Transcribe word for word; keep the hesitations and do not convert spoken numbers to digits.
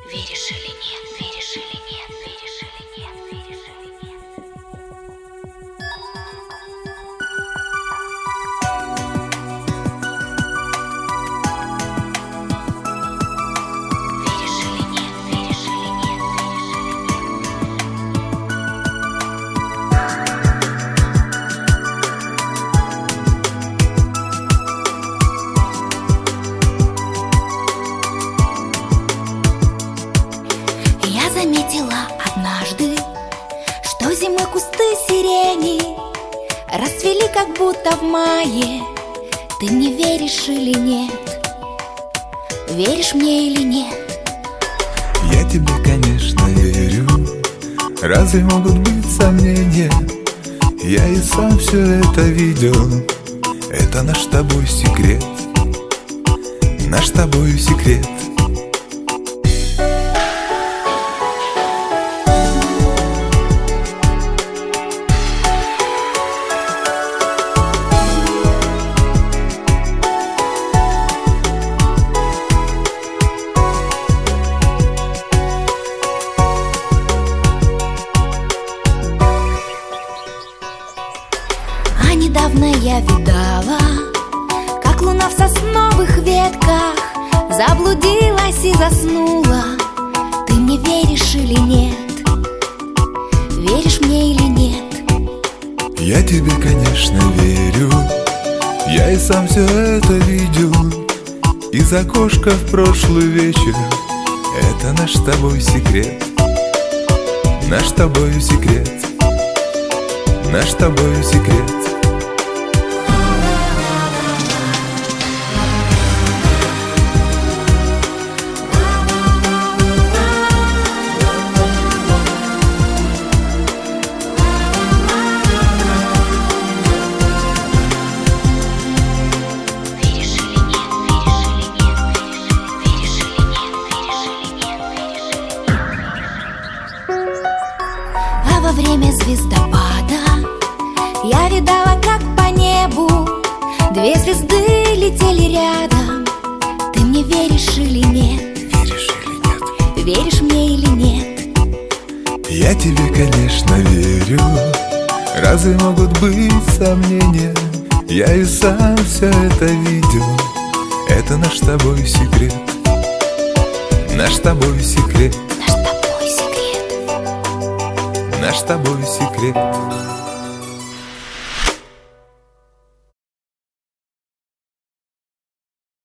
Веришь или нет, веришь или нет, веришь или нет, веришь или нет. Веришь или нет, веришь или нет, веришь или нет. Я заметила однажды, что зимой кусты сирени расцвели как будто в мае. Ты мне веришь или нет? Веришь мне или нет? Я тебе, конечно, верю. Разве могут быть сомнения? Я и сам все это видел. Это наш с тобой секрет. Наш с тобой секрет. А недавно я видала, как луна в сосновых ветках заблудилась и заснула. Ты мне веришь или нет? Веришь мне или нет? Я тебе, конечно, верю. Я и сам все это видел из окошка в прошлый вечер. Это наш с тобой секрет. Наш с тобой секрет. Наш с тобой секрет. А во время звездопада я видала, как по небу две звезды летели рядом. Ты мне веришь или нет? Веришь или нет? Веришь мне или нет? Я тебе, конечно, верю. Разве могут быть сомнения? Я и сам все это видел. Это наш с тобой секрет. Наш с тобой секрет. Наш с тобой секрет. Наш с тобой секрет.